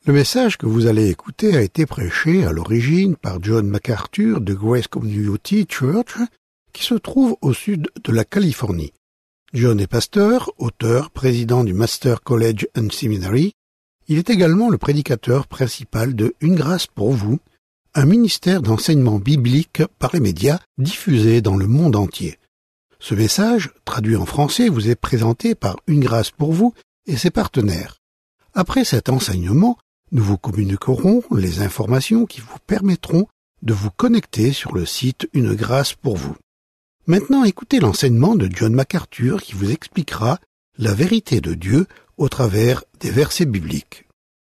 Le message que vous allez écouter a été prêché à l'origine par John MacArthur de Grace Community Church, qui se trouve au sud de la Californie. John est pasteur, auteur, président du Master College and Seminary. Il est également le prédicateur principal de Une grâce pour vous, un ministère d'enseignement biblique par les médias diffusé dans le monde entier. Ce message, traduit en français, vous est présenté par Une grâce pour vous et ses partenaires. Après cet enseignement, nous vous communiquerons les informations qui vous permettront de vous connecter sur le site Une grâce pour vous. Maintenant, écoutez l'enseignement de John MacArthur qui vous expliquera la vérité de Dieu au travers des versets bibliques.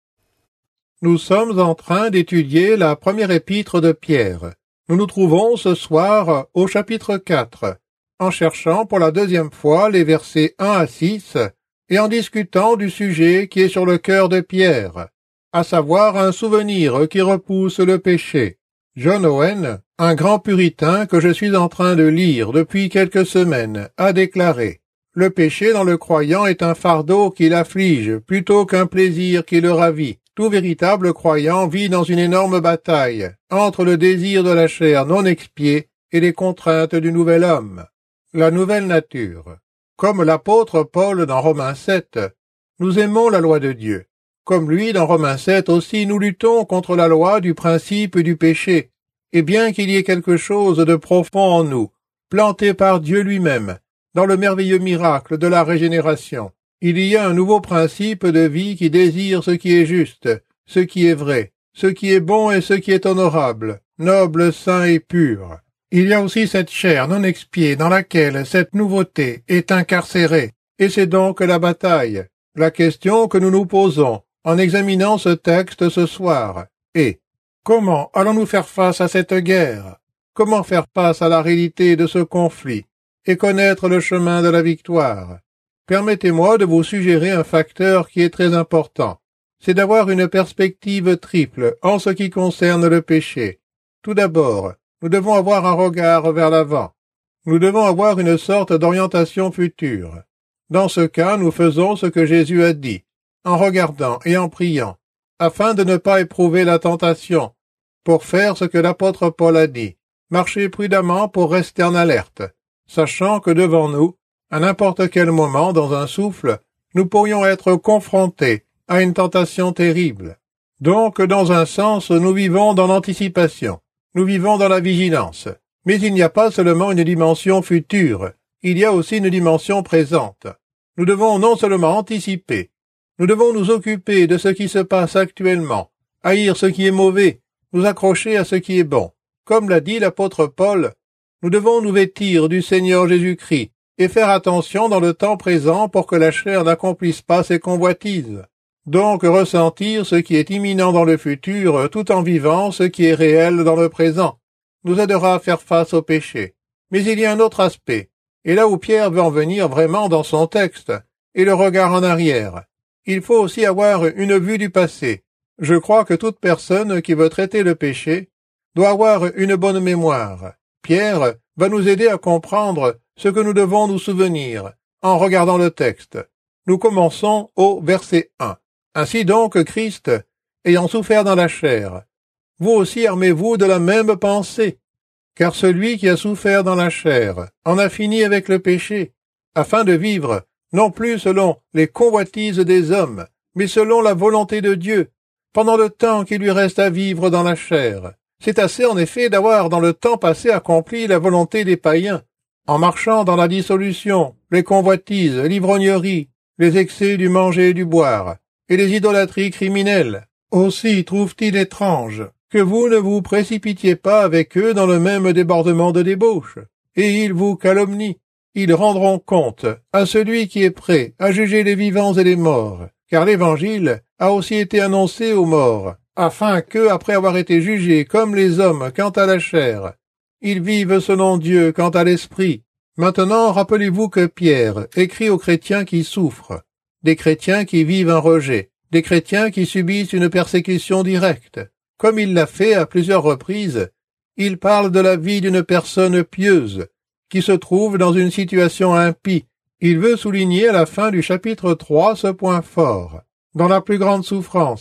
Nous sommes en train d'étudier la première épître de Pierre. Nous nous trouvons ce soir au chapitre 4, en cherchant pour la deuxième fois les versets 1 à 6 et en discutant du sujet qui est sur le cœur de Pierre, à savoir un souvenir qui repousse le péché. John Owen, un grand puritain que je suis en train de lire depuis quelques semaines, a déclaré « Le péché dans le croyant est un fardeau qui l'afflige plutôt qu'un plaisir qui le ravit. Tout véritable croyant vit dans une énorme bataille entre le désir de la chair non expiée et les contraintes du nouvel homme, la nouvelle nature. Comme l'apôtre Paul dans Romains 7, nous aimons la loi de Dieu. Comme lui, dans Romains 7 aussi, nous luttons contre la loi du principe du péché. Et bien qu'il y ait quelque chose de profond en nous, planté par Dieu lui-même, dans le merveilleux miracle de la régénération, il y a un nouveau principe de vie qui désire ce qui est juste, ce qui est vrai, ce qui est bon et ce qui est honorable, noble, saint et pur. Il y a aussi cette chair non expiée dans laquelle cette nouveauté est incarcérée, et c'est donc la bataille. La question que nous nous posons en examinant ce texte ce soir est: comment allons-nous faire face à cette guerre? Comment faire face à la réalité de ce conflit et connaître le chemin de la victoire? Permettez-moi de vous suggérer un facteur qui est très important. C'est d'avoir une perspective triple en ce qui concerne le péché. Tout d'abord, nous devons avoir un regard vers l'avant. Nous devons avoir une sorte d'orientation future. Dans ce cas, nous faisons ce que Jésus a dit, en regardant et en priant, afin de ne pas éprouver la tentation, pour faire ce que l'apôtre Paul a dit, marcher prudemment pour rester en alerte, sachant que devant nous, à n'importe quel moment dans un souffle, nous pourrions être confrontés à une tentation terrible. Donc, dans un sens, nous vivons dans l'anticipation, nous vivons dans la vigilance, mais il n'y a pas seulement une dimension future, il y a aussi une dimension présente. Nous devons non seulement anticiper, nous devons nous occuper de ce qui se passe actuellement, haïr ce qui est mauvais, nous accrocher à ce qui est bon. Comme l'a dit l'apôtre Paul, nous devons nous vêtir du Seigneur Jésus-Christ et faire attention dans le temps présent pour que la chair n'accomplisse pas ses convoitises. Donc ressentir ce qui est imminent dans le futur tout en vivant ce qui est réel dans le présent nous aidera à faire face au péché. Mais il y a un autre aspect, et là où Pierre veut en venir vraiment dans son texte, est le regard en arrière. Il faut aussi avoir une vue du passé. Je crois que toute personne qui veut traiter le péché doit avoir une bonne mémoire. Pierre va nous aider à comprendre ce que nous devons nous souvenir en regardant le texte. Nous commençons au verset 1. Ainsi donc, Christ, ayant souffert dans la chair, vous aussi armez-vous de la même pensée, car celui qui a souffert dans la chair en a fini avec le péché, afin de vivre non plus selon les convoitises des hommes, mais selon la volonté de Dieu, pendant le temps qu'il lui reste à vivre dans la chair. C'est assez en effet d'avoir dans le temps passé accompli la volonté des païens, en marchant dans la dissolution, les convoitises, l'ivrognerie, les excès du manger et du boire, et les idolâtries criminelles. Aussi trouve-t-il étrange que vous ne vous précipitiez pas avec eux dans le même débordement de débauche, et ils vous calomnient. Ils rendront compte à celui qui est prêt à juger les vivants et les morts, car l'Évangile a aussi été annoncé aux morts, afin que, après avoir été jugés comme les hommes quant à la chair, ils vivent selon Dieu quant à l'esprit. Maintenant, rappelez-vous que Pierre écrit aux chrétiens qui souffrent, des chrétiens qui vivent un rejet, des chrétiens qui subissent une persécution directe. Comme il l'a fait à plusieurs reprises, il parle de la vie d'une personne pieuse, qui se trouve dans une situation impie. Il veut souligner à la fin du chapitre 3 ce point fort. Dans la plus grande souffrance,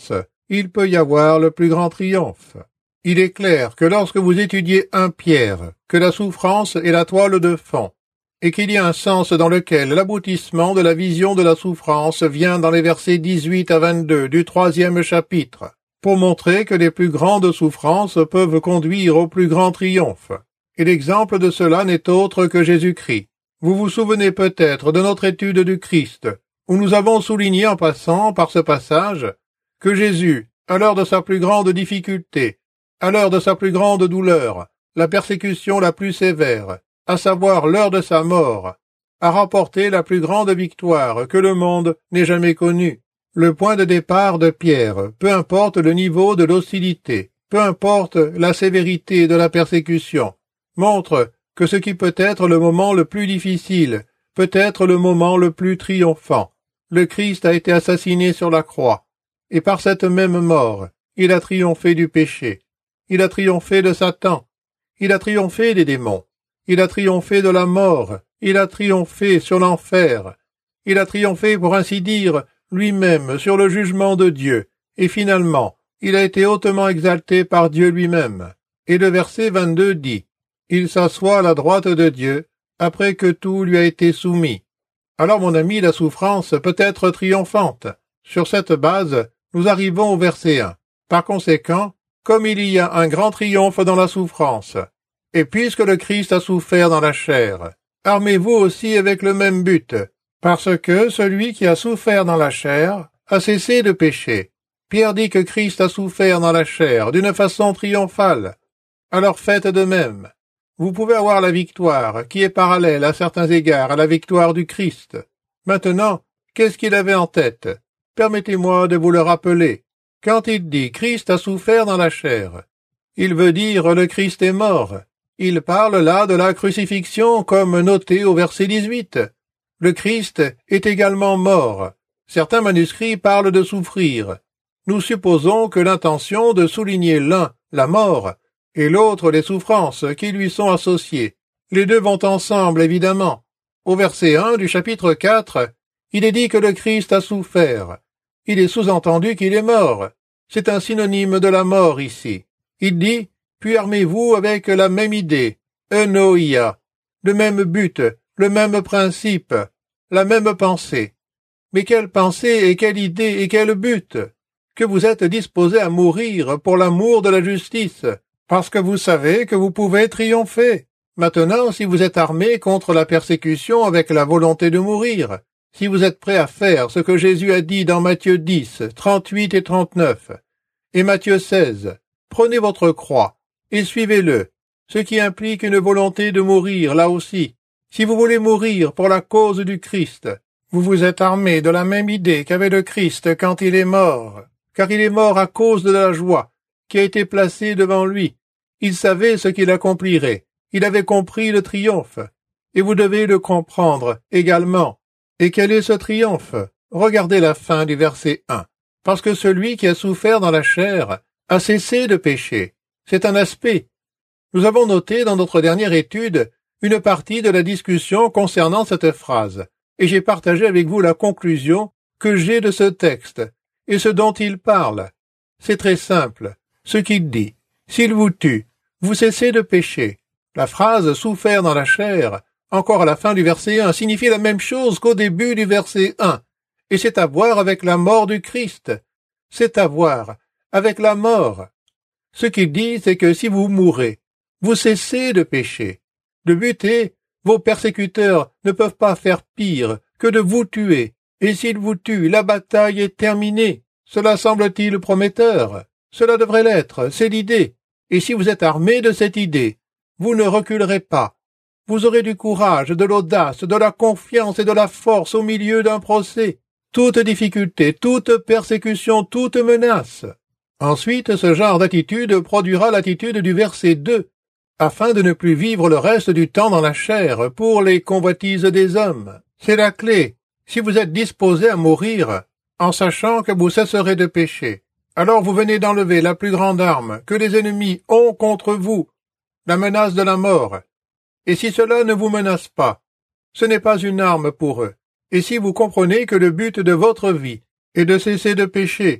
il peut y avoir le plus grand triomphe. Il est clair que lorsque vous étudiez 1 Pierre, que la souffrance est la toile de fond, et qu'il y a un sens dans lequel l'aboutissement de la vision de la souffrance vient dans les versets 18 à 22 du 3e chapitre, pour montrer que les plus grandes souffrances peuvent conduire au plus grand triomphe. Et l'exemple de cela n'est autre que Jésus-Christ. Vous vous souvenez peut-être de notre étude du Christ, où nous avons souligné en passant par ce passage que Jésus, à l'heure de sa plus grande difficulté, à l'heure de sa plus grande douleur, la persécution la plus sévère, à savoir l'heure de sa mort, a remporté la plus grande victoire que le monde n'ait jamais connue. Le point de départ de Pierre, peu importe le niveau de l'hostilité, peu importe la sévérité de la persécution, montre que ce qui peut être le moment le plus difficile peut être le moment le plus triomphant. Le Christ a été assassiné sur la croix, et par cette même mort, il a triomphé du péché. Il a triomphé de Satan. Il a triomphé des démons. Il a triomphé de la mort. Il a triomphé sur l'enfer. Il a triomphé, pour ainsi dire, lui-même sur le jugement de Dieu. Et finalement, il a été hautement exalté par Dieu lui-même. Et le verset 22 dit, « Il s'assoit à la droite de Dieu, après que tout lui a été soumis. » Alors, mon ami, la souffrance peut être triomphante. Sur cette base, nous arrivons au verset 1. Par conséquent, comme il y a un grand triomphe dans la souffrance, et puisque le Christ a souffert dans la chair, armez-vous aussi avec le même but, parce que celui qui a souffert dans la chair a cessé de pécher. Pierre dit que Christ a souffert dans la chair d'une façon triomphale. Alors faites de même. Vous pouvez avoir la victoire, qui est parallèle à certains égards à la victoire du Christ. Maintenant, qu'est-ce qu'il avait en tête? Permettez-moi de vous le rappeler. Quand il dit « Christ a souffert dans la chair », il veut dire « le Christ est mort ». Il parle là de la crucifixion comme noté au verset 18. Le Christ est également mort. Certains manuscrits parlent de souffrir. Nous supposons que l'intention de souligner l'un, la mort, et l'autre les souffrances qui lui sont associées. Les deux vont ensemble, évidemment. Au verset 1 du chapitre 4, il est dit que le Christ a souffert. Il est sous-entendu qu'il est mort. C'est un synonyme de la mort ici. Il dit, puis armez-vous avec la même idée, eunoïa, le même but, le même principe, la même pensée. Mais quelle pensée et quelle idée et quel but? Que vous êtes disposé à mourir pour l'amour de la justice, parce que vous savez que vous pouvez triompher. Maintenant, si vous êtes armé contre la persécution avec la volonté de mourir, si vous êtes prêt à faire ce que Jésus a dit dans Matthieu 10, 38 et 39, et Matthieu 16, prenez votre croix et suivez-le, ce qui implique une volonté de mourir là aussi. Si vous voulez mourir pour la cause du Christ, vous vous êtes armé de la même idée qu'avait le Christ quand il est mort, car il est mort à cause de la joie qui a été placée devant lui. Il savait ce qu'il accomplirait, il avait compris le triomphe, et vous devez le comprendre également. Et quel est ce triomphe? Regardez la fin du verset 1. Parce que celui qui a souffert dans la chair a cessé de pécher. C'est un aspect. Nous avons noté dans notre dernière étude une partie de la discussion concernant cette phrase, et j'ai partagé avec vous la conclusion que j'ai de ce texte, et ce dont il parle. C'est très simple. Ce qu'il dit, s'il vous tue, vous cessez de pécher. La phrase « souffert dans la chair », encore à la fin du verset 1, signifie la même chose qu'au début du verset 1, et c'est à voir avec la mort du Christ. C'est à voir avec la mort. Ce qu'il dit, c'est que si vous mourrez, vous cessez de pécher. Le but est, vos persécuteurs ne peuvent pas faire pire que de vous tuer, et s'ils vous tuent, la bataille est terminée. Cela semble-t-il prometteur? Cela devrait l'être, c'est l'idée. Et si vous êtes armé de cette idée, vous ne reculerez pas. Vous aurez du courage, de l'audace, de la confiance et de la force au milieu d'un procès. Toute difficulté, toute persécution, toute menace. Ensuite, ce genre d'attitude produira l'attitude du verset 2, afin de ne plus vivre le reste du temps dans la chair pour les convoitises des hommes. C'est la clé. Si vous êtes disposé à mourir, en sachant que vous cesserez de pécher, alors vous venez d'enlever la plus grande arme que les ennemis ont contre vous, la menace de la mort. Et si cela ne vous menace pas, ce n'est pas une arme pour eux. Et si vous comprenez que le but de votre vie est de cesser de pécher,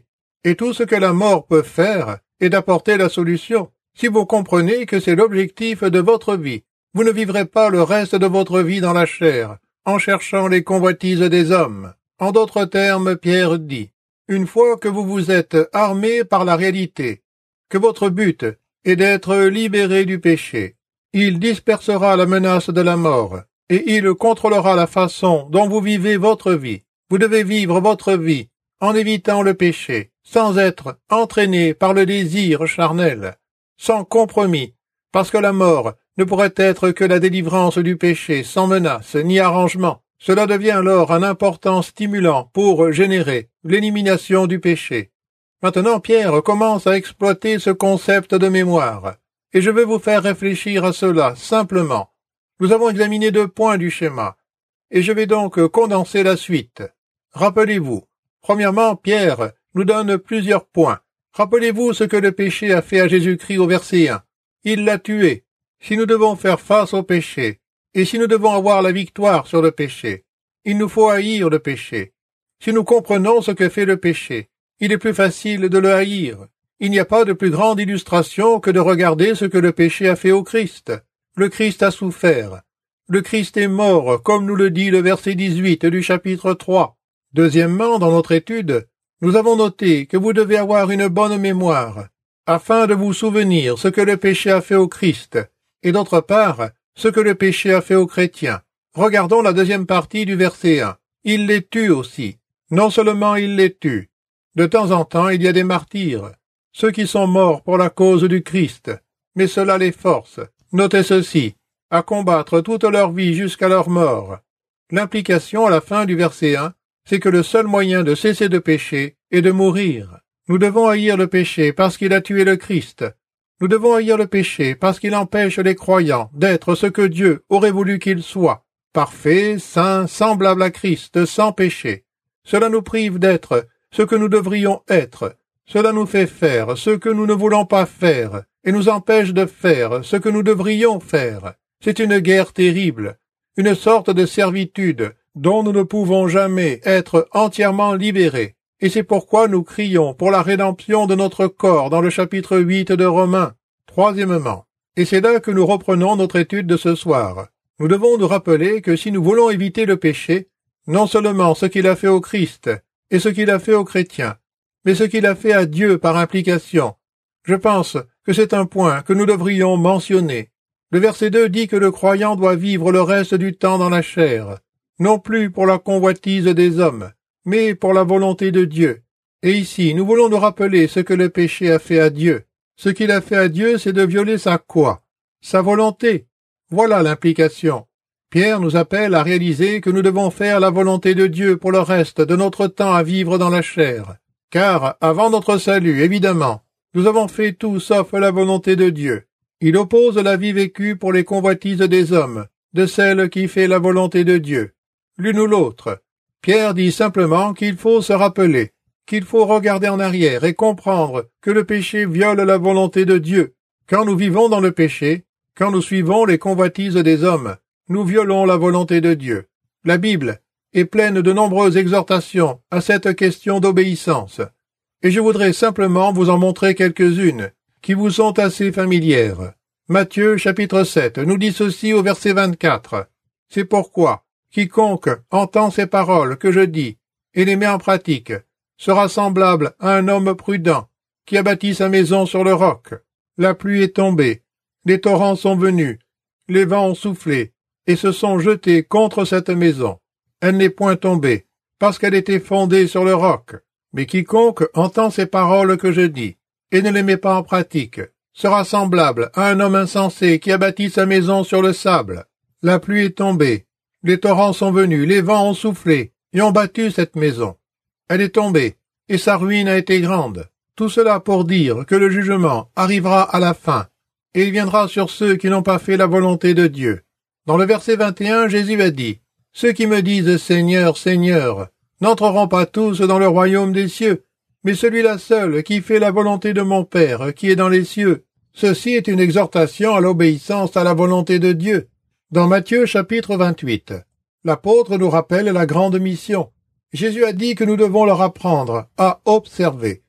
Et tout ce que la mort peut faire est d'apporter la solution. Si vous comprenez que c'est l'objectif de votre vie, vous ne vivrez pas le reste de votre vie dans la chair, en cherchant les convoitises des hommes. En d'autres termes, Pierre dit, une fois que vous vous êtes armé par la réalité, que votre but est d'être libéré du péché, il dispersera la menace de la mort, et il contrôlera la façon dont vous vivez votre vie. Vous devez vivre votre vie en évitant le péché, sans être entraîné par le désir charnel, sans compromis, parce que la mort ne pourrait être que la délivrance du péché, sans menace ni arrangement. Cela devient alors un important stimulant pour générer l'élimination du péché. Maintenant, Pierre commence à exploiter ce concept de mémoire, et je veux vous faire réfléchir à cela simplement. Nous avons examiné 2 points du schéma, et je vais donc condenser la suite. Rappelez-vous, premièrement, Pierre nous donne plusieurs points. Rappelez-vous ce que le péché a fait à Jésus-Christ au verset 1. Il l'a tué. Si nous devons faire face au péché, et si nous devons avoir la victoire sur le péché, il nous faut haïr le péché. Si nous comprenons ce que fait le péché, il est plus facile de le haïr. Il n'y a pas de plus grande illustration que de regarder ce que le péché a fait au Christ. Le Christ a souffert. Le Christ est mort, comme nous le dit le verset 18 du chapitre 3. Deuxièmement, dans notre étude, nous avons noté que vous devez avoir une bonne mémoire, afin de vous souvenir ce que le péché a fait au Christ, et d'autre part, ce que le péché a fait aux chrétiens. Regardons la deuxième partie du verset 1. Il les tue aussi. Non seulement il les tue. De temps en temps, il y a des martyrs, ceux qui sont morts pour la cause du Christ, mais cela les force. Notez ceci, à combattre toute leur vie jusqu'à leur mort. L'implication à la fin du verset 1, c'est que le seul moyen de cesser de pécher est de mourir. Nous devons haïr le péché parce qu'il a tué le Christ. Nous devons haïr le péché parce qu'il empêche les croyants d'être ce que Dieu aurait voulu qu'ils soient, parfaits, saints, semblables à Christ, sans péché. Cela nous prive d'être ce que nous devrions être. Cela nous fait faire ce que nous ne voulons pas faire, et nous empêche de faire ce que nous devrions faire. C'est une guerre terrible, une sorte de servitude dont nous ne pouvons jamais être entièrement libérés. Et c'est pourquoi nous crions pour la rédemption de notre corps dans le chapitre 8 de Romains. Troisièmement, et c'est là que nous reprenons notre étude de ce soir, nous devons nous rappeler que si nous voulons éviter le péché, non seulement ce qu'il a fait au Christ et ce qu'il a fait aux chrétiens, mais ce qu'il a fait à Dieu par implication, je pense que c'est un point que nous devrions mentionner. Le verset 2 dit que le croyant doit vivre le reste du temps dans la chair, non plus pour la convoitise des hommes, mais pour la volonté de Dieu. Et ici, nous voulons nous rappeler ce que le péché a fait à Dieu. Ce qu'il a fait à Dieu, c'est de violer sa quoi? Sa volonté. Voilà l'implication. Pierre nous appelle à réaliser que nous devons faire la volonté de Dieu pour le reste de notre temps à vivre dans la chair. Car, avant notre salut, évidemment, nous avons fait tout sauf la volonté de Dieu. Il oppose la vie vécue pour les convoitises des hommes, de celle qui fait la volonté de Dieu. L'une ou l'autre. Pierre dit simplement qu'il faut se rappeler, qu'il faut regarder en arrière et comprendre que le péché viole la volonté de Dieu. Quand nous vivons dans le péché, quand nous suivons les convoitises des hommes, nous violons la volonté de Dieu. La Bible est pleine de nombreuses exhortations à cette question d'obéissance. Et je voudrais simplement vous en montrer quelques-unes qui vous sont assez familières. Matthieu chapitre 7 nous dit ceci au verset 24. C'est pourquoi quiconque entend ces paroles que je dis et les met en pratique sera semblable à un homme prudent qui a bâti sa maison sur le roc. La pluie est tombée, les torrents sont venus, les vents ont soufflé et se sont jetés contre cette maison. Elle n'est point tombée, parce qu'elle était fondée sur le roc. Mais quiconque entend ces paroles que je dis et ne les met pas en pratique sera semblable à un homme insensé qui a bâti sa maison sur le sable. La pluie est tombée, les torrents sont venus, les vents ont soufflé et ont battu cette maison. Elle est tombée, et sa ruine a été grande. Tout cela pour dire que le jugement arrivera à la fin, et il viendra sur ceux qui n'ont pas fait la volonté de Dieu. Dans le verset 21, Jésus a dit, « Ceux qui me disent Seigneur, Seigneur, n'entreront pas tous dans le royaume des cieux, mais celui-là seul qui fait la volonté de mon Père qui est dans les cieux. » Ceci est une exhortation à l'obéissance à la volonté de Dieu. Dans Matthieu chapitre 28, l'apôtre nous rappelle la grande mission. Jésus a dit que nous devons leur apprendre à observer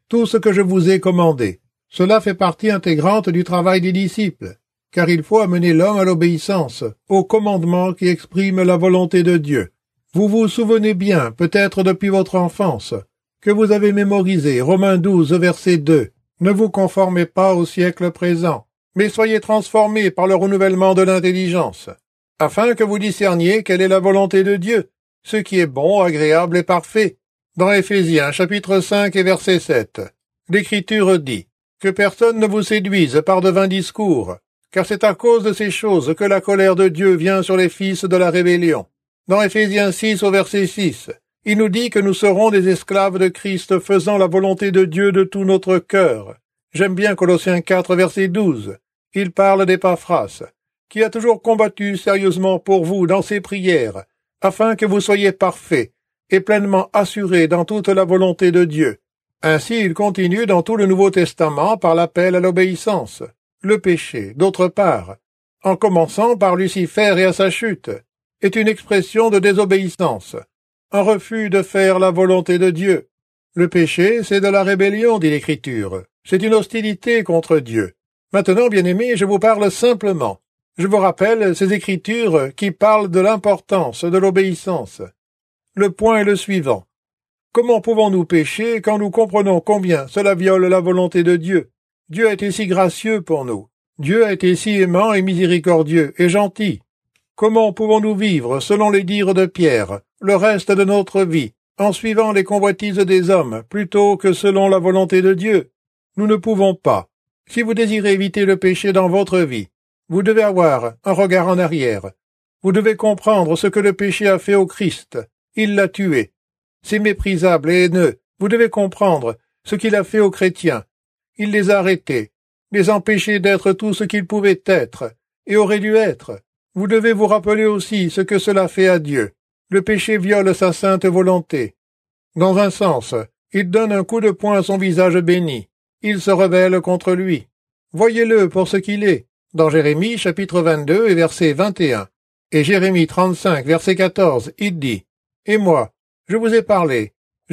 tout ce que je vous ai commandé. Cela fait partie intégrante du travail des disciples, car il faut amener l'homme à l'obéissance, au commandement qui exprime la volonté de Dieu. Vous vous souvenez bien, peut-être depuis votre enfance, que vous avez mémorisé Romains 12, verset 2. Ne vous conformez pas au siècle présent, mais soyez transformés par le renouvellement de l'intelligence, afin que vous discerniez quelle est la volonté de Dieu, ce qui est bon, agréable et parfait. Dans Éphésiens, chapitre 5 et verset 7, l'Écriture dit « Que personne ne vous séduise par de vains discours, car c'est à cause de ces choses que la colère de Dieu vient sur les fils de la rébellion. » Dans Éphésiens 6 au verset 6, il nous dit que nous serons des esclaves de Christ faisant la volonté de Dieu de tout notre cœur. J'aime bien Colossiens 4 verset 12. Il parle d'Épaphras, qui a toujours combattu sérieusement pour vous dans ses prières, afin que vous soyez parfaits et pleinement assurés dans toute la volonté de Dieu. Ainsi il continue dans tout le Nouveau Testament par l'appel à l'obéissance, le péché, d'autre part, en commençant par Lucifer et à sa chute, est une expression de désobéissance, un refus de faire la volonté de Dieu. Le péché, c'est de la rébellion, dit l'Écriture. C'est une hostilité contre Dieu. Maintenant, bien-aimés, je vous parle simplement. Je vous rappelle ces Écritures qui parlent de l'importance de l'obéissance. Le point est le suivant. Comment pouvons-nous pécher quand nous comprenons combien cela viole la volonté de Dieu? Dieu a été si gracieux pour nous. Dieu a été si aimant et miséricordieux et gentil. Comment pouvons-nous vivre, selon les dires de Pierre, le reste de notre vie, en suivant les convoitises des hommes, plutôt que selon la volonté de Dieu? Nous ne pouvons pas. Si vous désirez éviter le péché dans votre vie, vous devez avoir un regard en arrière. Vous devez comprendre ce que le péché a fait au Christ. Il l'a tué. C'est méprisable et haineux. Vous devez comprendre ce qu'il a fait aux chrétiens. Il les a arrêtés, les empêchait d'être tout ce qu'ils pouvaient être et auraient dû être. Vous devez vous rappeler aussi ce que cela fait à Dieu. Le péché viole sa sainte volonté. Dans un sens, il donne un coup de poing à son visage béni. Il se rebelle contre lui. Voyez-le pour ce qu'il est. Dans Jérémie, chapitre 22 et verset 21, et Jérémie 35, verset 14, il dit « Et moi, je vous ai parlé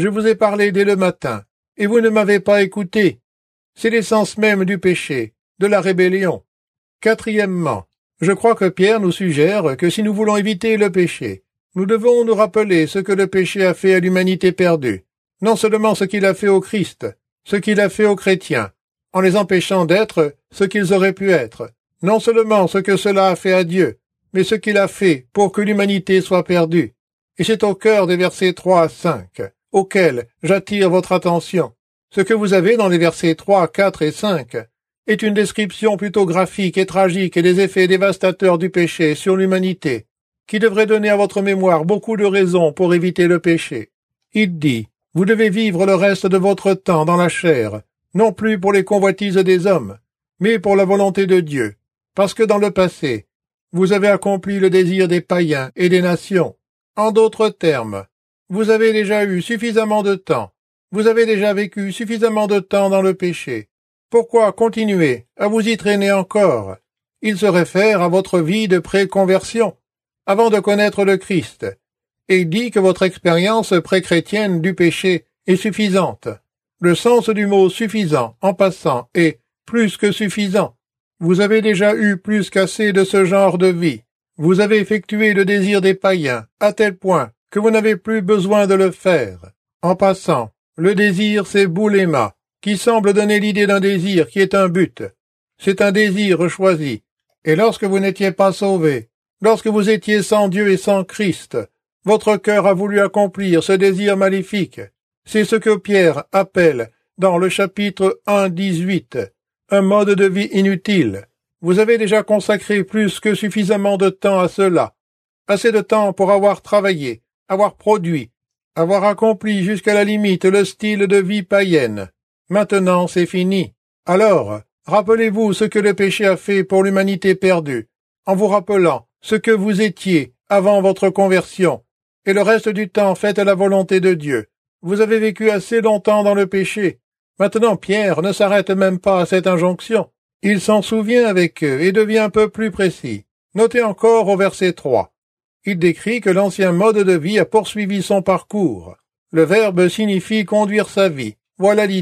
dès le matin, et vous ne m'avez pas écouté. » C'est l'essence même du péché, de la rébellion. Quatrièmement, je crois que Pierre nous suggère que si nous voulons éviter le péché, nous devons nous rappeler ce que le péché a fait à l'humanité perdue, non seulement ce qu'il a fait au Christ, ce qu'il a fait aux chrétiens, en les empêchant d'être ce qu'ils auraient pu être, non seulement ce que cela a fait à Dieu, mais ce qu'il a fait pour que l'humanité soit perdue. Et c'est au cœur des versets 3 à 5, auxquels j'attire votre attention. Ce que vous avez dans les versets 3, 4 et 5 est une description plutôt graphique et tragique des effets dévastateurs du péché sur l'humanité, qui devrait donner à votre mémoire beaucoup de raisons pour éviter le péché. Il dit, vous devez vivre le reste de votre temps dans la chair, non plus pour les convoitises des hommes, mais pour la volonté de Dieu, parce que dans le passé, vous avez accompli le désir des païens et des nations. En d'autres termes, vous avez déjà eu suffisamment de temps, vous avez déjà vécu suffisamment de temps dans le péché. Pourquoi continuer à vous y traîner encore? Il se réfère à votre vie de pré-conversion, avant de connaître le Christ, et il dit que votre expérience pré-chrétienne du péché est suffisante. Le sens du mot suffisant, en passant, est plus que suffisant. Vous avez déjà eu plus qu'assez de ce genre de vie. Vous avez effectué le désir des païens, à tel point que vous n'avez plus besoin de le faire. En passant, le désir, c'est bouléma, qui semble donner l'idée d'un désir qui est un but. C'est un désir choisi. Et lorsque vous n'étiez pas sauvé, lorsque vous étiez sans Dieu et sans Christ, votre cœur a voulu accomplir ce désir maléfique. C'est ce que Pierre appelle, dans le chapitre 1:18, un mode de vie inutile. Vous avez déjà consacré plus que suffisamment de temps à cela. Assez de temps pour avoir travaillé, avoir produit, avoir accompli jusqu'à la limite le style de vie païenne. Maintenant, c'est fini. Alors, rappelez-vous ce que le péché a fait pour l'humanité perdue, en vous rappelant ce que vous étiez avant votre conversion, et le reste du temps faites la volonté de Dieu. Vous avez vécu assez longtemps dans le péché. Maintenant, Pierre ne s'arrête même pas à cette injonction. Il s'en souvient avec eux et devient un peu plus précis. Notez encore au verset 3. Il décrit que l'ancien mode de vie a poursuivi son parcours. Le verbe signifie conduire sa vie. Voilà l'idée.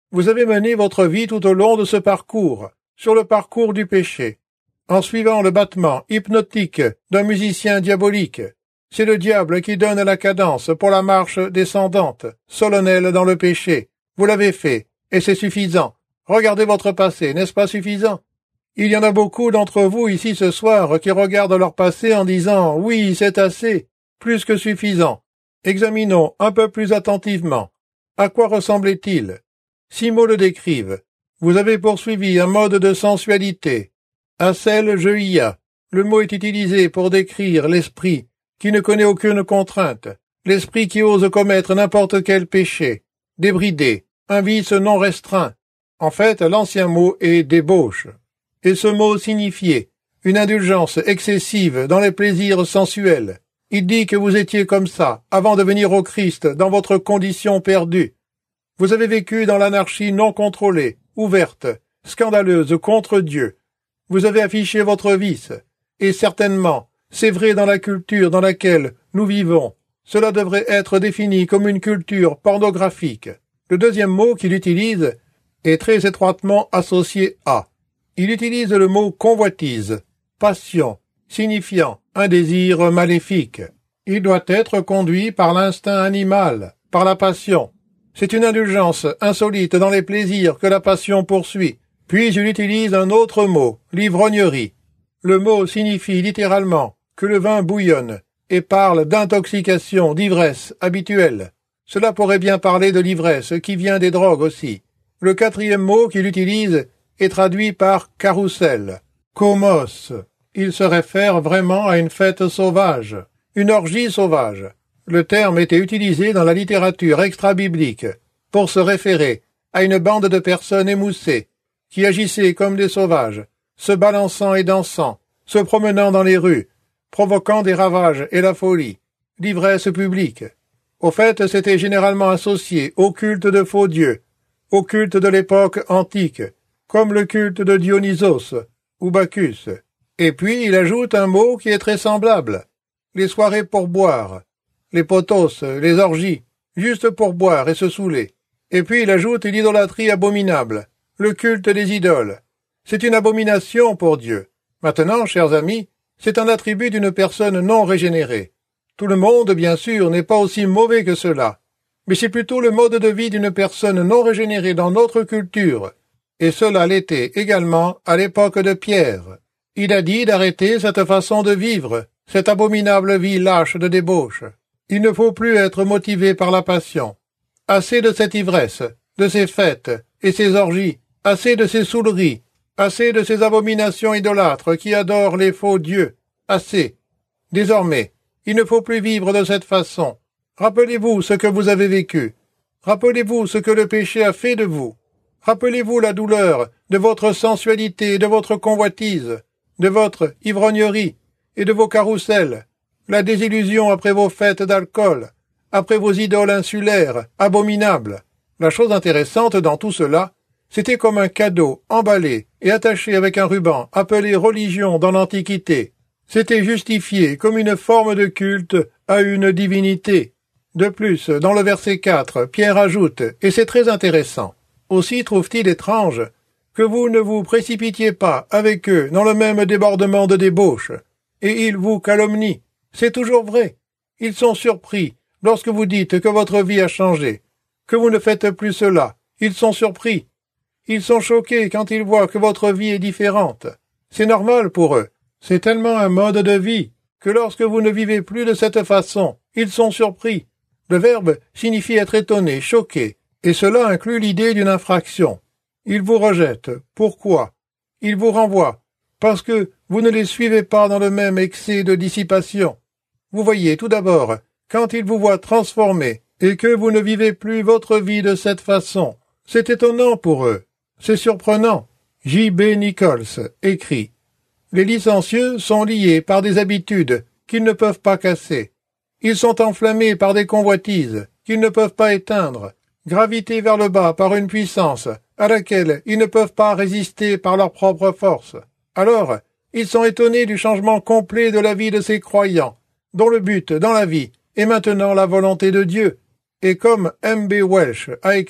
Vous avez mené votre vie tout au long de ce parcours, sur le parcours du péché, en suivant le battement hypnotique d'un musicien diabolique. C'est le diable qui donne la cadence pour la marche descendante, solennelle dans le péché. Vous l'avez fait, et c'est suffisant. Regardez votre passé, n'est-ce pas suffisant? Il y en a beaucoup d'entre vous ici ce soir qui regardent leur passé en disant « Oui, c'est assez, plus que suffisant ». Examinons un peu plus attentivement. À quoi ressemblait-il? 6 mots le décrivent. Vous avez poursuivi un mode de sensualité. Asel Jeia. Le mot est utilisé pour décrire l'esprit qui ne connaît aucune contrainte, l'esprit qui ose commettre n'importe quel péché, débridé, un vice non restreint. En fait, l'ancien mot est débauche. Et ce mot signifiait une indulgence excessive dans les plaisirs sensuels. Il dit que vous étiez comme ça, avant de venir au Christ, dans votre condition perdue. Vous avez vécu dans l'anarchie non contrôlée, ouverte, scandaleuse contre Dieu. Vous avez affiché votre vice. Et certainement, c'est vrai dans la culture dans laquelle nous vivons. Cela devrait être défini comme une culture pornographique. Le deuxième mot qu'il utilise est très étroitement associé à. Il utilise le mot convoitise, passion, signifiant un désir maléfique. Il doit être conduit par l'instinct animal, par la passion. C'est une indulgence insolite dans les plaisirs que la passion poursuit. Puis il utilise un autre mot, l'ivrognerie. Le mot signifie littéralement que le vin bouillonne et parle d'intoxication, d'ivresse habituelle. Cela pourrait bien parler de l'ivresse qui vient des drogues aussi. Le quatrième mot qu'il utilise est traduit par carrousel, komos. Il se réfère vraiment à une fête sauvage, une orgie sauvage. Le terme était utilisé dans la littérature extra-biblique pour se référer à une bande de personnes émoussées qui agissaient comme des sauvages, se balançant et dansant, se promenant dans les rues, provoquant des ravages et la folie, l'ivresse publique. Au fait, c'était généralement associé au culte de faux dieux, au culte de l'époque antique, comme le culte de Dionysos ou Bacchus. Et puis il ajoute un mot qui est très semblable, les soirées pour boire, les potos, les orgies, juste pour boire et se saouler. Et puis il ajoute l'idolâtrie abominable, le culte des idoles. C'est une abomination pour Dieu. Maintenant, chers amis, c'est un attribut d'une personne non régénérée. Tout le monde, bien sûr, n'est pas aussi mauvais que cela, mais c'est plutôt le mode de vie d'une personne non régénérée dans notre culture, et cela l'était également à l'époque de Pierre. Il a dit d'arrêter cette façon de vivre, cette abominable vie lâche de débauche. Il ne faut plus être motivé par la passion. Assez de cette ivresse, de ces fêtes et ces orgies, assez de ces saouleries, assez de ces abominations idolâtres qui adorent les faux dieux, assez. Désormais, il ne faut plus vivre de cette façon. Rappelez-vous ce que vous avez vécu. Rappelez-vous ce que le péché a fait de vous. Rappelez-vous la douleur de votre sensualité et de votre convoitise, de votre ivrognerie et de vos carrousels, la désillusion après vos fêtes d'alcool, après vos idoles insulaires, abominables. La chose intéressante dans tout cela, c'était comme un cadeau emballé et attaché avec un ruban appelé religion dans l'Antiquité. C'était justifié comme une forme de culte à une divinité. De plus, dans le verset 4, Pierre ajoute, et c'est très intéressant, aussi trouve-t-il étrange que vous ne vous précipitiez pas avec eux dans le même débordement de débauche, et ils vous calomnient. C'est toujours vrai. Ils sont surpris lorsque vous dites que votre vie a changé, que vous ne faites plus cela. Ils sont surpris. Ils sont choqués quand ils voient que votre vie est différente. C'est normal pour eux. C'est tellement un mode de vie que lorsque vous ne vivez plus de cette façon, ils sont surpris. Le verbe signifie être étonné, choqué, et cela inclut l'idée d'une infraction. Ils vous rejettent. Pourquoi? Ils vous renvoient. Parce que vous ne les suivez pas dans le même excès de dissipation. Vous voyez, tout d'abord, quand ils vous voient transformés et que vous ne vivez plus votre vie de cette façon, c'est étonnant pour eux. C'est surprenant. J.B. Nichols écrit « Les licencieux sont liés par des habitudes qu'ils ne peuvent pas casser. Ils sont enflammés par des convoitises qu'ils ne peuvent pas éteindre, gravités vers le bas par une puissance à laquelle ils ne peuvent pas résister par leur propre force. Alors, ils sont étonnés du changement complet de la vie de ces croyants, dont le but dans la vie est maintenant la volonté de Dieu. Et comme M.B. Welsh a écrit,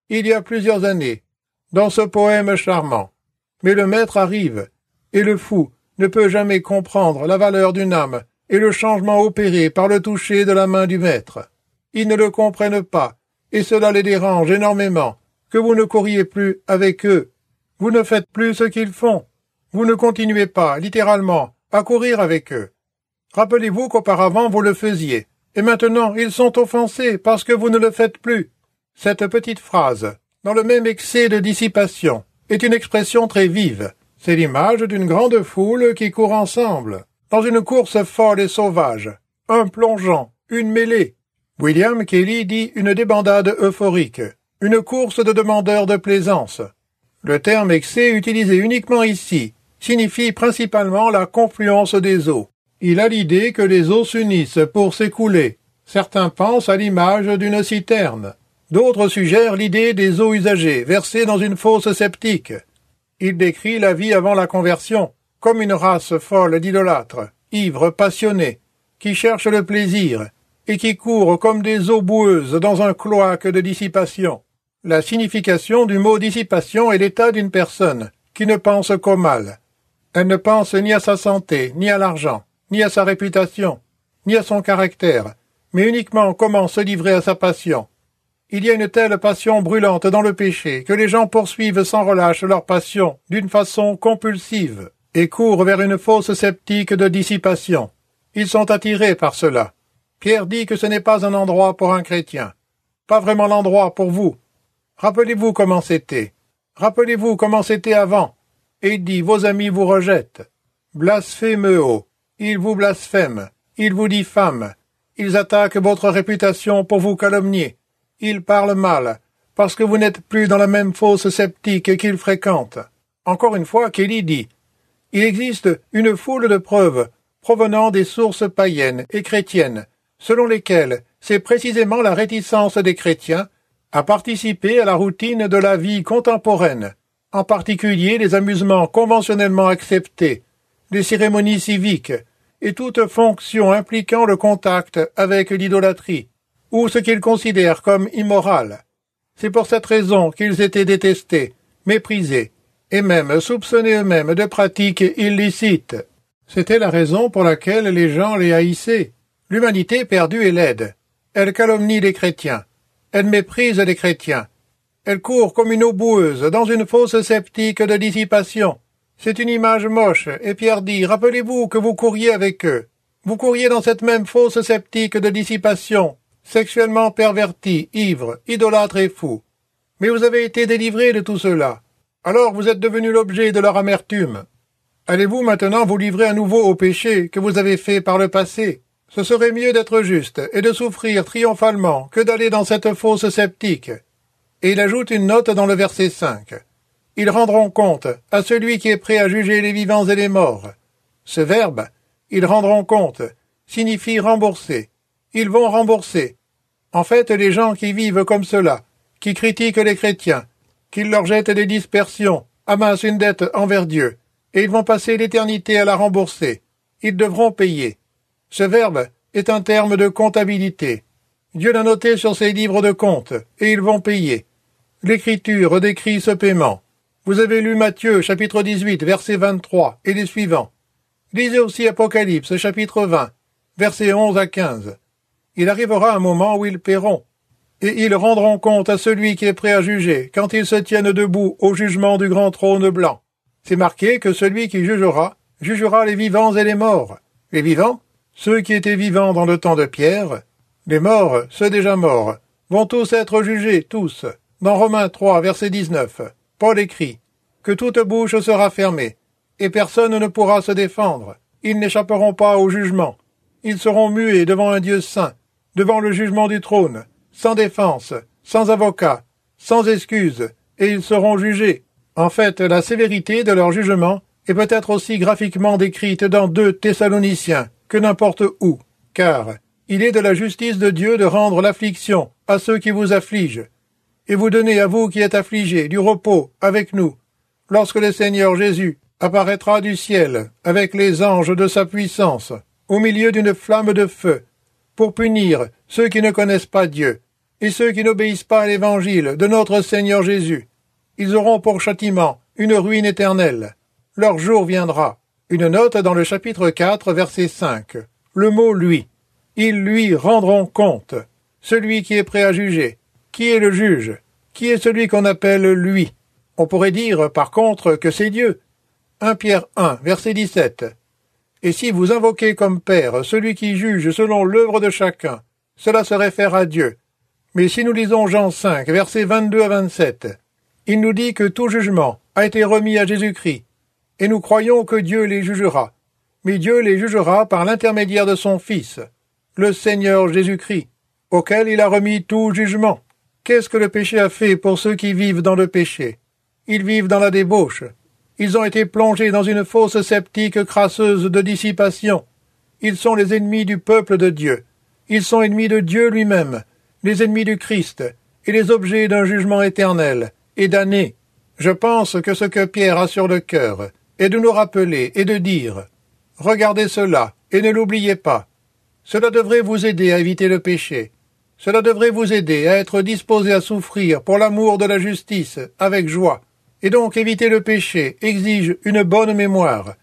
il y a plusieurs années, dans ce poème charmant. Mais le maître arrive, et le fou ne peut jamais comprendre la valeur d'une âme et le changement opéré par le toucher de la main du maître. Ils ne le comprennent pas, et cela les dérange énormément, que vous ne couriez plus avec eux. Vous ne faites plus ce qu'ils font. Vous ne continuez pas, littéralement, à courir avec eux. Rappelez-vous qu'auparavant vous le faisiez, et maintenant ils sont offensés parce que vous ne le faites plus. Cette petite phrase, dans le même excès de dissipation, est une expression très vive. C'est l'image d'une grande foule qui court ensemble, dans une course folle et sauvage, un plongeon, une mêlée. William Kelly dit une débandade euphorique, une course de demandeurs de plaisance. Le terme excès utilisé uniquement ici signifie principalement la confluence des eaux. Il a l'idée que les eaux s'unissent pour s'écouler. Certains pensent à l'image d'une citerne. D'autres suggèrent l'idée des eaux usagées versées dans une fosse septique. Il décrit la vie avant la conversion comme une race folle d'idolâtres, ivres, passionnés, qui cherchent le plaisir et qui courent comme des eaux boueuses dans un cloaque de dissipation. La signification du mot dissipation est l'état d'une personne qui ne pense qu'au mal. Elle ne pense ni à sa santé, ni à l'argent, ni à sa réputation, ni à son caractère, mais uniquement comment se livrer à sa passion. Il y a une telle passion brûlante dans le péché que les gens poursuivent sans relâche leur passion d'une façon compulsive et courent vers une fosse septique de dissipation. Ils sont attirés par cela. Pierre dit que ce n'est pas un endroit pour un chrétien. Pas vraiment l'endroit pour vous. Rappelez-vous comment c'était. Rappelez-vous comment c'était avant. Et il dit, vos amis vous rejettent. Blasphémeux. Ils vous blasphèment. Ils vous diffament. Ils attaquent votre réputation pour vous calomnier. Ils parlent mal, parce que vous n'êtes plus dans la même fosse sceptique qu'ils fréquentent. Encore une fois, Kelly dit, il existe une foule de preuves provenant des sources païennes et chrétiennes, selon lesquelles c'est précisément la réticence des chrétiens à participer à la routine de la vie contemporaine, en particulier les amusements conventionnellement acceptés, les cérémonies civiques et toute fonction impliquant le contact avec l'idolâtrie, ou ce qu'ils considèrent comme immoral. C'est pour cette raison qu'ils étaient détestés, méprisés, et même soupçonnés eux-mêmes de pratiques illicites. C'était la raison pour laquelle les gens les haïssaient. L'humanité perdue est laide. Elle calomnie les chrétiens. Elle méprise les chrétiens. Elle court comme une eau boueuse dans une fosse sceptique de dissipation. C'est une image moche, et Pierre dit, rappelez-vous que vous couriez avec eux. Vous couriez dans cette même fosse sceptique de dissipation, sexuellement pervertis, ivres, idolâtres et fous. Mais vous avez été délivrés de tout cela. Alors vous êtes devenus l'objet de leur amertume. Allez-vous maintenant vous livrer à nouveau au péché que vous avez fait par le passé? Ce serait mieux d'être juste et de souffrir triomphalement que d'aller dans cette fosse sceptique. Et il ajoute une note dans le verset 5. Ils rendront compte à celui qui est prêt à juger les vivants et les morts. Ce verbe, ils rendront compte, signifie rembourser. Ils vont rembourser. En fait, les gens qui vivent comme cela, qui critiquent les chrétiens, qui leur jettent des dispersions, amassent une dette envers Dieu, et ils vont passer l'éternité à la rembourser. Ils devront payer. Ce verbe est un terme de comptabilité. Dieu l'a noté sur ses livres de comptes, et ils vont payer. L'Écriture décrit ce paiement. Vous avez lu Matthieu, chapitre 18, verset 23, et les suivants. Lisez aussi Apocalypse, chapitre 20, versets 11 à 15. Il arrivera un moment où ils paieront, et ils rendront compte à celui qui est prêt à juger, quand ils se tiennent debout au jugement du grand trône blanc. C'est marqué que celui qui jugera, jugera les vivants et les morts. Les vivants, ceux qui étaient vivants dans le temps de Pierre, les morts, ceux déjà morts, vont tous être jugés, tous. Dans Romains 3, verset 19, Paul écrit que toute bouche sera fermée, et personne ne pourra se défendre. Ils n'échapperont pas au jugement. Ils seront muets devant un Dieu saint, devant le jugement du trône, sans défense, sans avocat, sans excuse, et ils seront jugés. En fait, la sévérité de leur jugement est peut-être aussi graphiquement décrite dans 2 Thessaloniciens que n'importe où, car il est de la justice de Dieu de rendre l'affliction à ceux qui vous affligent, et vous donner à vous qui êtes affligés du repos avec nous, lorsque le Seigneur Jésus apparaîtra du ciel avec les anges de sa puissance, au milieu d'une flamme de feu, pour punir ceux qui ne connaissent pas Dieu, et ceux qui n'obéissent pas à l'évangile de notre Seigneur Jésus. Ils auront pour châtiment une ruine éternelle. Leur jour viendra. Une note dans le chapitre 4, verset 5. Le mot « lui ». Ils lui rendront compte. Celui qui est prêt à juger. Qui est le juge? Qui est celui qu'on appelle « lui » ? On pourrait dire, par contre, que c'est Dieu. 1 Pierre 1, verset 17. Et si vous invoquez comme Père celui qui juge selon l'œuvre de chacun, cela se réfère à Dieu. Mais si nous lisons Jean 5, versets 22 à 27, il nous dit que tout jugement a été remis à Jésus-Christ, et nous croyons que Dieu les jugera. Mais Dieu les jugera par l'intermédiaire de son Fils, le Seigneur Jésus-Christ, auquel il a remis tout jugement. Qu'est-ce que le péché a fait pour ceux qui vivent dans le péché? Ils vivent dans la débauche. Ils ont été plongés dans une fosse sceptique crasseuse de dissipation. Ils sont les ennemis du peuple de Dieu. Ils sont ennemis de Dieu lui-même, les ennemis du Christ, et les objets d'un jugement éternel et damné. Je pense que ce que Pierre a sur le cœur est de nous rappeler et de dire « Regardez cela, et ne l'oubliez pas. Cela devrait vous aider à éviter le péché. Cela devrait vous aider à être disposé à souffrir pour l'amour de la justice avec joie. Et donc éviter le péché exige une bonne mémoire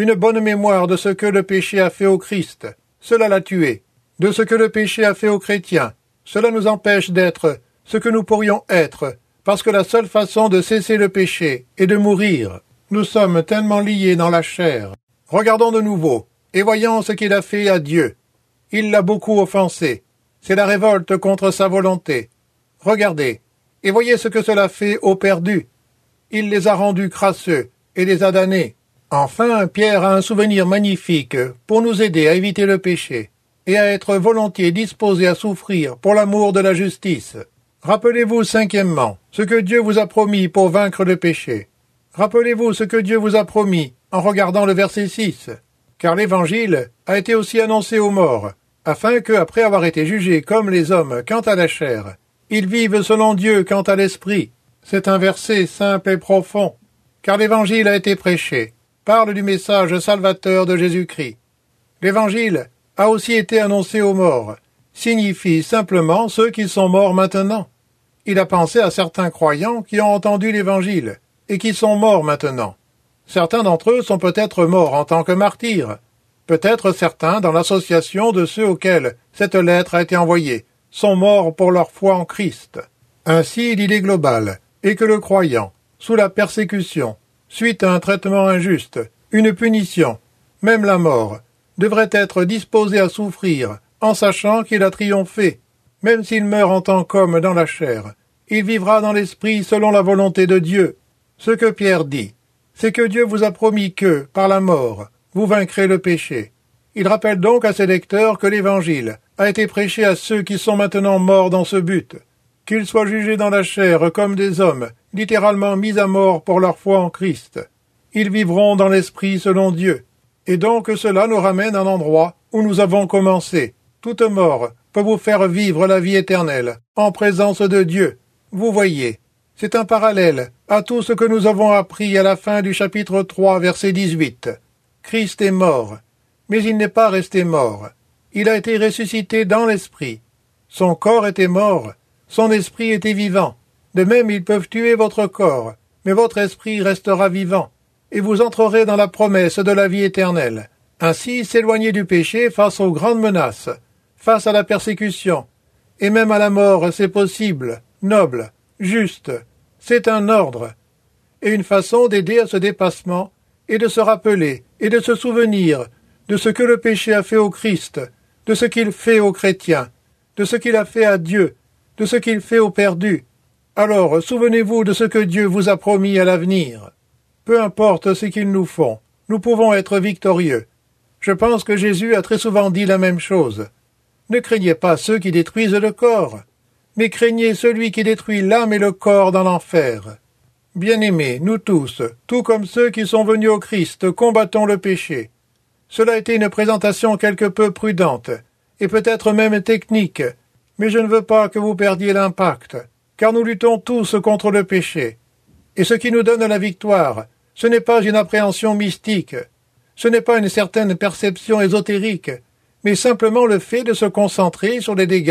de ce que le péché a fait au Christ. Cela l'a tué. De ce que le péché a fait aux chrétiens. Cela nous empêche d'être ce que nous pourrions être, parce que la seule façon de cesser le péché est de mourir. Nous sommes tellement liés dans la chair. Regardons de nouveau, et voyons ce qu'il a fait à Dieu. Il l'a beaucoup offensé. C'est la révolte contre sa volonté. Regardez, et voyez ce que cela fait aux perdus. Il les a rendus crasseux et les a damnés. Enfin, Pierre a un souvenir magnifique pour nous aider à éviter le péché et à être volontiers disposé à souffrir pour l'amour de la justice. Rappelez-vous cinquièmement ce que Dieu vous a promis pour vaincre le péché. Rappelez-vous ce que Dieu vous a promis en regardant le verset 6. Car l'Évangile a été aussi annoncé aux morts, afin que, après avoir été jugés comme les hommes quant à la chair, ils vivent selon Dieu quant à l'esprit. C'est un verset simple et profond, car l'Évangile a été prêché, parle du message salvateur de Jésus-Christ. L'Évangile a aussi été annoncé aux morts, signifie simplement ceux qui sont morts maintenant. Il a pensé à certains croyants qui ont entendu l'Évangile et qui sont morts maintenant. Certains d'entre eux sont peut-être morts en tant que martyrs, peut-être certains dans l'association de ceux auxquels cette lettre a été envoyée, sont morts pour leur foi en Christ. Ainsi, l'idée globale est que le croyant, sous la persécution, suite à un traitement injuste, une punition, même la mort, devrait être disposé à souffrir en sachant qu'il a triomphé. Même s'il meurt en tant qu'homme dans la chair, il vivra dans l'esprit selon la volonté de Dieu. Ce que Pierre dit, c'est que Dieu vous a promis que, par la mort, vous vaincrez le péché. Il rappelle donc à ses lecteurs que l'Évangile a été prêché à ceux qui sont maintenant morts dans ce but, qu'ils soient jugés dans la chair comme des hommes, littéralement mis à mort pour leur foi en Christ. Ils vivront dans l'esprit selon Dieu. Et donc cela nous ramène à l'endroit où nous avons commencé. Toute mort peut vous faire vivre la vie éternelle, en présence de Dieu. Vous voyez, c'est un parallèle à tout ce que nous avons appris à la fin du chapitre 3, verset 18. Christ est mort, mais il n'est pas resté mort. Il a été ressuscité dans l'esprit. Son corps était mort, son esprit était vivant. De même, ils peuvent tuer votre corps, mais votre esprit restera vivant, et vous entrerez dans la promesse de la vie éternelle. Ainsi, s'éloigner du péché face aux grandes menaces, face à la persécution, et même à la mort, c'est possible, noble, juste. C'est un ordre, et une façon d'aider à ce dépassement, et de se rappeler, et de se souvenir de ce que le péché a fait au Christ, de ce qu'il fait aux chrétiens, de ce qu'il a fait à Dieu, de ce qu'il fait aux perdus. Alors, souvenez-vous de ce que Dieu vous a promis à l'avenir. Peu importe ce qu'ils nous font, nous pouvons être victorieux. Je pense que Jésus a très souvent dit la même chose. Ne craignez pas ceux qui détruisent le corps, mais craignez celui qui détruit l'âme et le corps dans l'enfer. Bien-aimés, nous tous, tout comme ceux qui sont venus au Christ, combattons le péché. Cela a été une présentation quelque peu prudente, et peut-être même technique, mais je ne veux pas que vous perdiez l'impact, car nous luttons tous contre le péché. Et ce qui nous donne la victoire, ce n'est pas une appréhension mystique, ce n'est pas une certaine perception ésotérique, mais simplement le fait de se concentrer sur les dégâts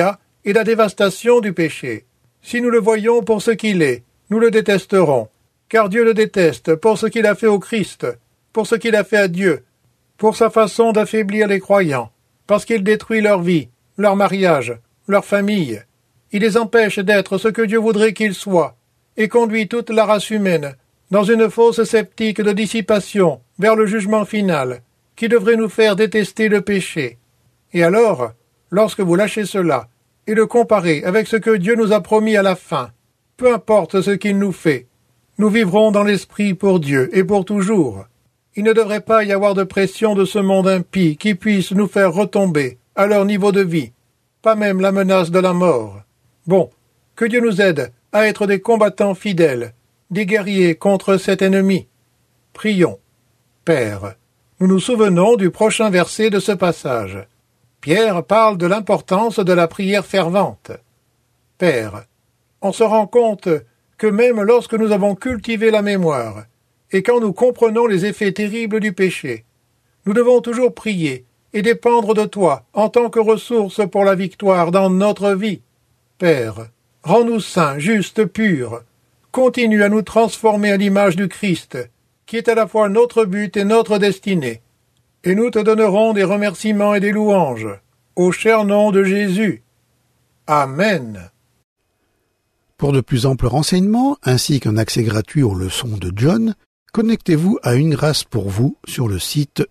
et la dévastation du péché. Si nous le voyons pour ce qu'il est, nous le détesterons, car Dieu le déteste pour ce qu'il a fait au Christ, pour ce qu'il a fait à Dieu, pour sa façon d'affaiblir les croyants, parce qu'il détruit leur vie, leur mariage, leur famille. Il les empêche d'être ce que Dieu voudrait qu'ils soient, et conduit toute la race humaine dans une fausse sceptique de dissipation vers le jugement final, qui devrait nous faire détester le péché. Et alors, lorsque vous lâchez cela, et le comparez avec ce que Dieu nous a promis à la fin, peu importe ce qu'il nous fait, nous vivrons dans l'esprit pour Dieu et pour toujours. Il ne devrait pas y avoir de pression de ce monde impie qui puisse nous faire retomber à leur niveau de vie, pas même la menace de la mort. Bon, que Dieu nous aide à être des combattants fidèles, des guerriers contre cet ennemi. Prions. Père, nous nous souvenons du prochain verset de ce passage. Pierre parle de l'importance de la prière fervente. Père, on se rend compte que même lorsque nous avons cultivé la mémoire, et quand nous comprenons les effets terribles du péché, nous devons toujours prier et dépendre de toi en tant que ressource pour la victoire dans notre vie. Père, rends-nous saints, justes, purs. Continue à nous transformer à l'image du Christ, qui est à la fois notre but et notre destinée. Et nous te donnerons des remerciements et des louanges, au cher nom de Jésus. Amen. Pour de plus amples renseignements, ainsi qu'un accès gratuit aux leçons de John, connectez-vous à Une Grâce pour vous sur le site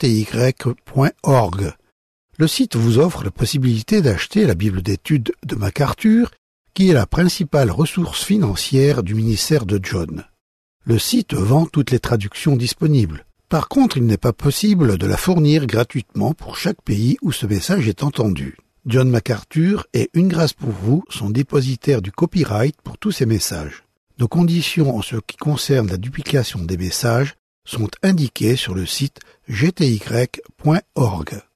gty.org. Le site vous offre la possibilité d'acheter la Bible d'études de MacArthur, qui est la principale ressource financière du ministère de John. Le site vend toutes les traductions disponibles. Par contre, il n'est pas possible de la fournir gratuitement pour chaque pays où ce message est entendu. John MacArthur et Une Grâce pour vous sont dépositaires du copyright pour tous ces messages. Nos conditions en ce qui concerne la duplication des messages sont indiquées sur le site gty.org.